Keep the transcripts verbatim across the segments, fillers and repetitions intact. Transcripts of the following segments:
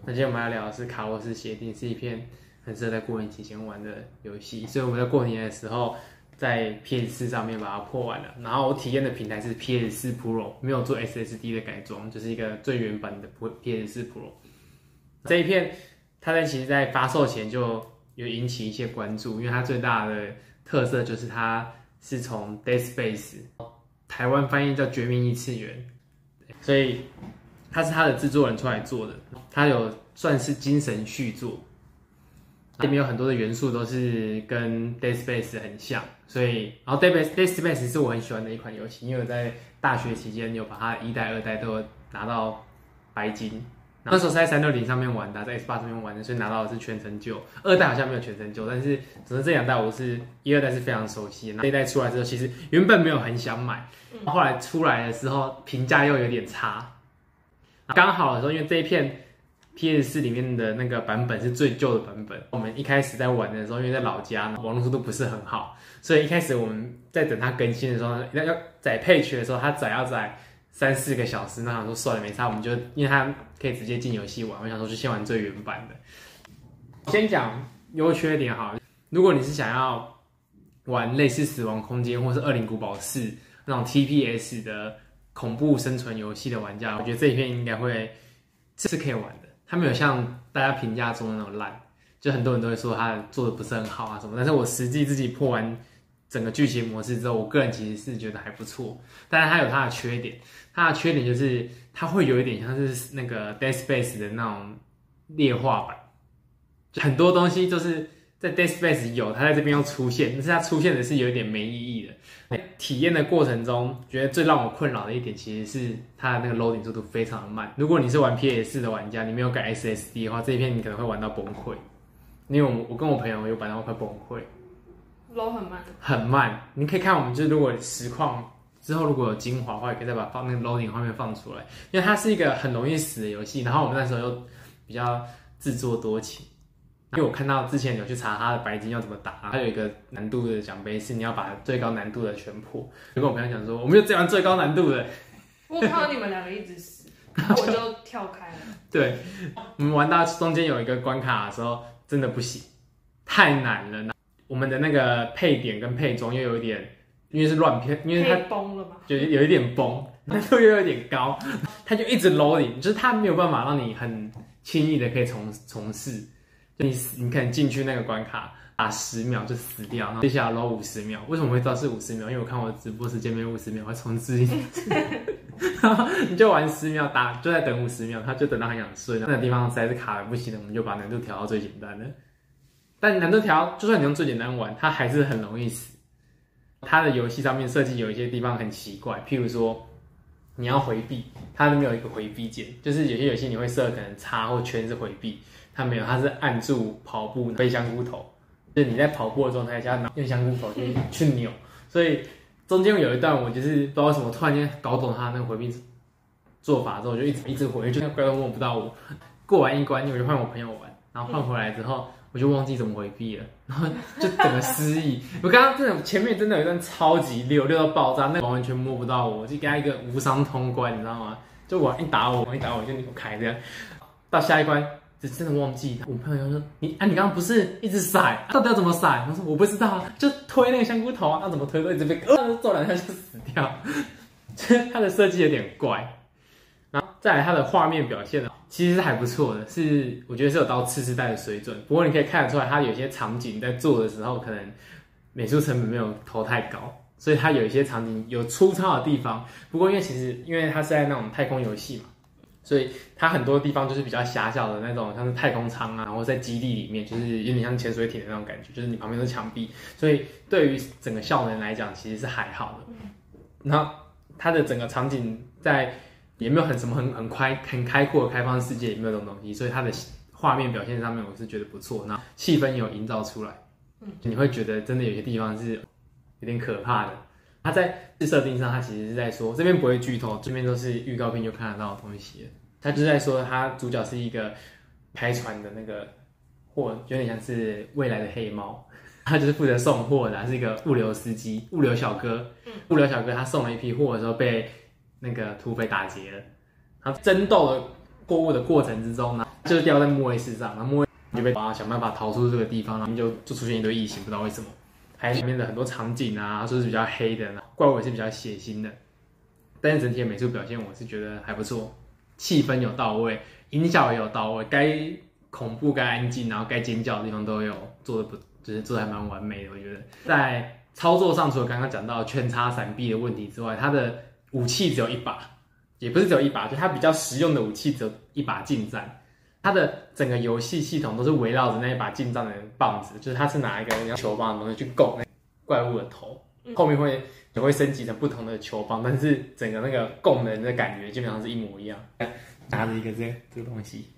那今天我们要聊的是卡洛斯协定，是一片很适合在过年期间玩的游戏，所以我们在过年的时候在 P S 四 上面把它破完了。然后我体验的平台是 P S 四 Pro， 没有做 S S D 的改装，就是一个最原版的 P S 四 Pro。这一片它在其实在发售前就有引起一些关注，因为它最大的特色就是它是从 Dead Space 台湾翻译叫绝命异次元，所以它是它的制作人出来做的，它有算是精神续作，里面有很多的元素都是跟 Dead Space 很像，所以然后 Dead Space 是我很喜欢的一款游戏，因为我在大学期间有把它一代、二代都有拿到白金。那时候是在三六零上面玩的，在 Xbox 上面玩的，所以拿到的是全成就。二代好像没有全成就，但是只是这两代我是一二代是非常熟悉的。这一代出来之后，其实原本没有很想买，后来出来的时候评价又有点差。刚好的时候，因为这一片 P S 四 里面的那个版本是最旧的版本，我们一开始在玩的时候，因为在老家网络速度不是很好，所以一开始我们在等它更新的时候，要载配曲的时候，它载要载三四个小时，那想说算了没差，我们就因为它可以直接进游戏玩，我想说就先玩最原版的。先讲优缺点好了，如果你是想要玩类似《死亡空间》或是《恶灵古堡四》那种 T P S 的恐怖生存游戏的玩家，我觉得这一片应该会是可以玩的。它没有像大家评价中的那种烂，就很多人都会说它做的不是很好啊什么，但是我实际自己破完整个剧情模式之后，我个人其实是觉得还不错，但是它有它的缺点。它的缺点就是它会有一点像是那个 Dead Space 的那种劣化版，就很多东西就是在 Dead Space 有，它在这边又出现，但是它出现的是有点没意义的。在体验的过程中，觉得最让我困扰的一点其实是它的那个 loading 速度非常的慢。如果你是玩 P S 四 的玩家，你没有改 S S D 的话，这一片你可能会玩到崩溃。因为我我跟我朋友有玩到快崩溃 ，load 很慢， 很慢。你可以看我们就是如果实况。之后如果有精华的话，也可以再把放那个 loading 画面放出来，因为它是一个很容易死的游戏。然后我们那时候又比较自作多情，因为我看到之前有去查它的白金要怎么打，它有一个难度的奖杯是你要把最高难度的全破。就跟我朋友讲说，我们就这样最高难度的。 我看到你们两个一直死，我就跳开了。 对，我们玩到中间有一个关卡的时候，真的不行，太难了。我们的那个配点跟配装又有一点。因为是乱片，因为它崩了嘛， 就有一点崩，难度又有点高，它就一直 loading， 就是它没有办法让你很轻易的可以重重试。就你你可能进去那个关卡打十秒就死掉，然后接下来 load 五十秒。为什么会知道是五十秒？因为我看我的直播时间没有五十秒，我会重置一次。然后你就玩十秒打，就在等五十秒，他就等到很想睡，那个地方实在是卡的不行了，我们就把难度调到最简单的。但难度调，就算你用最简单玩，它还是很容易死。它的游戏上面设计有一些地方很奇怪，譬如说你要回避，它都没有一个回避键，就是有些游戏你会设可能叉或圈是回避，它没有，它是按住跑步背香菇头，就是你在跑步的状态下用香菇头去去扭，所以中间有一段我就是不知道为什么突然间搞懂它那个回避做法之后，我就一直一直回，就那怪都摸不到我。过完一关我就换我朋友玩，然后换回来之后。我就忘记怎么回避了，然后就整个失忆。我刚刚真的前面真的有一段超级溜，溜到爆炸，那个完全摸不到我，我就给他一个无伤通关，你知道吗？就我一打我，我一打我就扭开这样。到下一关，就真的忘记。我朋友就说：“你啊，你刚刚不是一直甩，到底要怎么甩？”我说：“我不知道，就推那个香菇头啊，要怎么推都一直被呃揍两下就死掉。”就是它的设计有点怪。然后再来它的画面表现呢，其实是还不错的，是我觉得是有到次世代的水准。不过你可以看得出来，它有些场景在做的时候，可能美术成本没有投太高，所以它有一些场景有粗糙的地方。不过因为其实因为它是在那种太空游戏嘛，所以它很多地方就是比较狭小的那种，像是太空舱啊，然后在基地里面，就是有点像潜水艇的那种感觉，就是你旁边都是墙壁，所以对于整个效能来讲，其实是还好的。然后它的整个场景在也没有很什么很很开很开阔的开放世界，也没有这种东西，所以它的画面表现上面我是觉得不错，那气氛也有营造出来，嗯，你会觉得真的有些地方是有点可怕的。它在设定上，它其实是在说，这边不会剧透，这边都是预告片就看得到的东西。它就是在说，它主角是一个开船的那个货，有点像是未来的黑猫，他就是负责送货的，他是一个物流司机、物流小哥。嗯，物流小哥他送了一批货的时候被那个土匪打劫了，然后争斗的货物的过程之中呢， 就是掉在木卫士上，然后木卫就被啊想办法逃出这个地方，然后就就出现一堆异形，不知道为什么。还有里面的很多场景啊，说是比较黑的，怪物也是比较血腥的，但是整体的美术表现我是觉得还不错，气氛有到位，音效也有到位，该恐怖该安静，然后该尖叫的地方都有做的不，就是做的还蛮完美的。我觉得在操作上，除了刚刚讲到圈叉闪避的问题之外，它的武器只有一把，也不是只有一把，就它比较实用的武器只有一把近战。它的整个游戏系统都是围绕着那一把近战的棒子，就是它是拿一个像球棒的东西去拱那怪物的头，后面会也会升级成不同的球棒，但是整个那个拱人的感觉基本上是一模一样。拿着一个这个这个东西，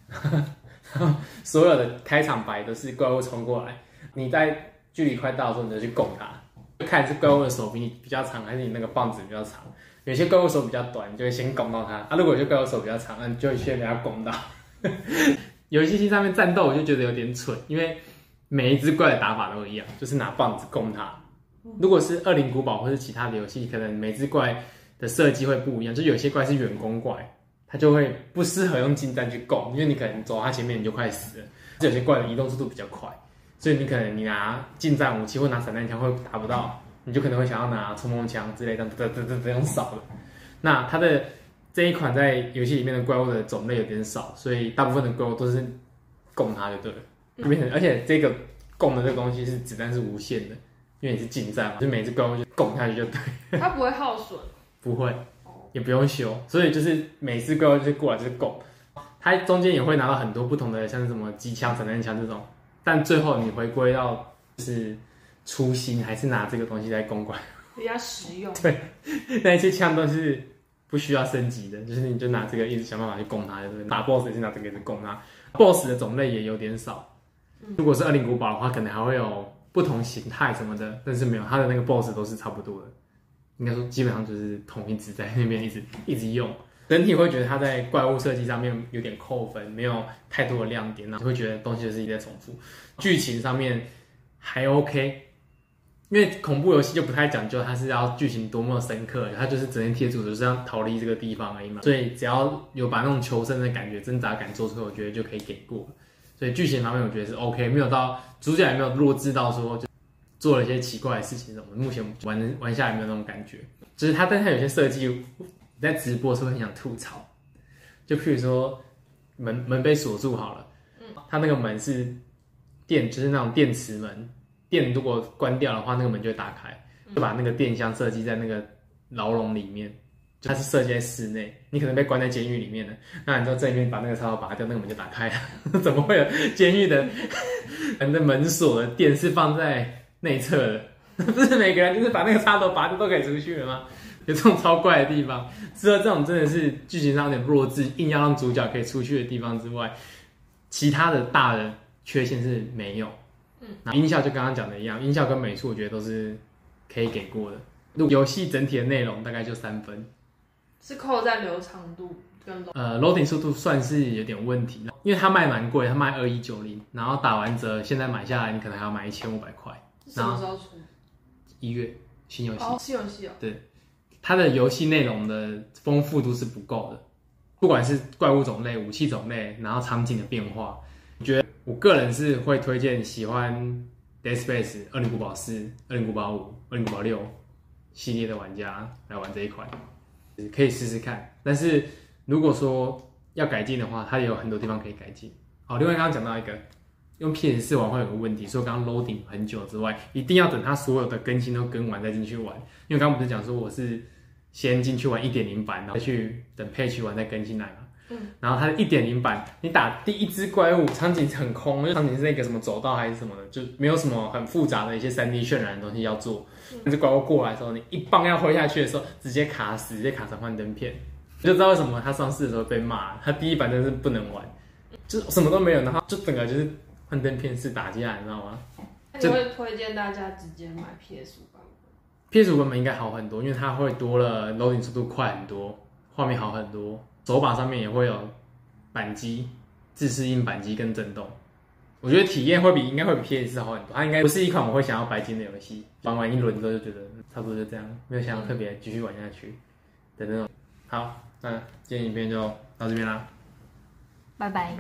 所有的开场白都是怪物冲过来，你在距离快到的时候你就去拱它，就看是怪物的手比你比较长，还是你那个棒子比较长。有些怪物手比较短，你就会先拱到它；啊，如果有些怪物手比较长，那你就会先给它拱到。游戏机上面战斗我就觉得有点蠢，因为每一只怪的打法都一样，就是拿棒子攻它。如果是恶灵古堡或是其他的游戏，可能每只怪的设计会不一样，就有些怪是远攻怪，它就会不适合用近战去攻，因为你可能走它前面你就快死了。有些怪的移动速度比较快，所以你可能你拿近战武器或拿散弹枪会打不到，你就可能会想要拿冲锋枪之类的，这这这这样扫的。那它的这一款在游戏里面的怪物的种类有点少，所以大部分的怪物都是攻它就对了，就变成而且这个攻的这个东西是子弹是无限的，因为你是近战嘛，就每只怪物就攻下去就对了。 它不会耗损， 不会，也不用修，所以就是每只怪物就是过来就是攻，它中间也会拿到很多不同的，像是什么机枪、散弹枪这种，但最后你回归到就是初心，还是拿这个东西在攻怪， 比较实用。 对，那一些枪都是不需要升级的，就是你就拿这个一直想办法去攻它，对不对？打 boss 也是拿这个一直攻它 ，boss 的种类也有点少。如果是恶灵古堡的话，可能还会有不同形态什么的，但是没有，它的那个 boss 都是差不多的。应该说基本上就是同一只在那边一直一直用，整体会觉得它在怪物设计上面有点扣分，没有太多的亮点，然后会觉得东西就是一直在重复。剧情上面还 OK。因为恐怖游戏就不太讲究，它是要剧情多么深刻，它就是整天贴主就是要逃离这个地方而已嘛。所以只要有把那种求生的感觉、挣扎感做出来，我觉得就可以给过。所以剧情方面我觉得是 OK， 没有到主角也没有弱智到说就做了一些奇怪的事情什么。目前玩玩下来没有那种感觉，就是它，但它有些设计你在直播的时候很想吐槽，就譬如说门门被锁住好了，它那个门是电，就是那种电池门。电如果关掉的话，那个门就会打开，就把那个电箱设计在那个牢笼里面，就它是设计在室内，你可能被关在监狱里面了，那你就这里面把那个插头拔掉，那个门就打开了。怎么会有监狱的人的门锁的电是放在内侧的？不是每个人就是把那个插头拔掉都可以出去了吗？有这种超怪的地方，除了这种真的是剧情上有点弱智，硬要让主角可以出去的地方之外，其他的大的缺陷是没有。嗯，音效就刚刚讲的一样，音效跟美术我觉得都是可以给过的。游戏整体的内容大概就三分， 是扣在流畅度跟呃 loading 速度算是有点问题，因为它卖蛮贵，它卖二一九零，然后打完折现在买下来你可能还要买一千五百块。 什么时候出？ 一月新游戏。 哦，新游戏哦。 对，它的游戏内容的丰富度是不够的，不管是怪物种类、武器种类，然后场景的变化，我觉得。我个人是会推荐喜欢 Dead Space、恶灵古堡四、恶灵古堡五、恶灵古堡六系列的玩家来玩这一款，可以试试看。但是如果说要改进的话，它也有很多地方可以改进。好，另外刚刚讲到一个，用 P S 四 玩会有个问题，说刚刚 loading 很久之外，一定要等它所有的更新都更完再进去玩。因为刚刚不是讲说我是先进去玩 一点零 版，然后再去等 patch 完再更新来嘛。嗯，然后它的 一点零 版，你打第一只怪物，场景很空，因为场景是那个什么走道还是什么的，就没有什么很复杂的一些 三 D 渲染的东西要做。那只怪物过来的时候，你一棒要挥下去的时候，直接卡死，直接卡成幻灯片，你就知道为什么它上市的时候被骂。它第一版真的是不能玩，就什么都没有，然后就整个就是幻灯片式打击来，你知道吗？ 那你会推荐大家直接买 P S 五 版本 ？P S 五 版本应该好很多，因为它会多了 loading 速度快很多，画面好很多。手把上面也会有扳机、自适应扳机跟震动，我觉得体验会比应该会比 P S 四好很多。它应该不是一款我会想要白金的游戏，玩完一轮之后就觉得差不多就这样，没有想要特别继续玩下去的那种。好，那今天影片就到这边啦， 拜拜。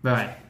拜拜。